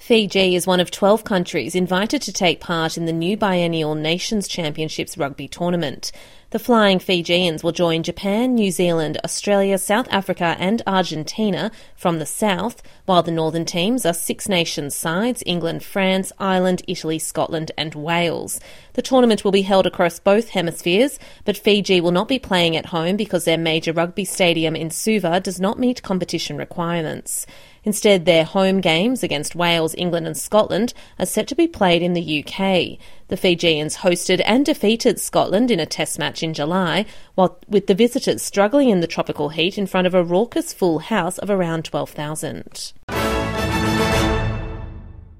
Fiji is one of 12 countries invited to take part in the new biennial Nations Championships rugby tournament. The Flying Fijians will join Japan, New Zealand, Australia, South Africa and Argentina from the south, while the northern teams are Six Nations sides: England, France, Ireland, Italy, Scotland and Wales. The tournament will be held across both hemispheres, but Fiji will not be playing at home because their major rugby stadium in Suva does not meet competition requirements. Instead, their home games against Wales, England and Scotland are set to be played in the UK. The Fijians hosted and defeated Scotland in a test match in July, while with the visitors struggling in the tropical heat in front of a raucous full house of around 12,000.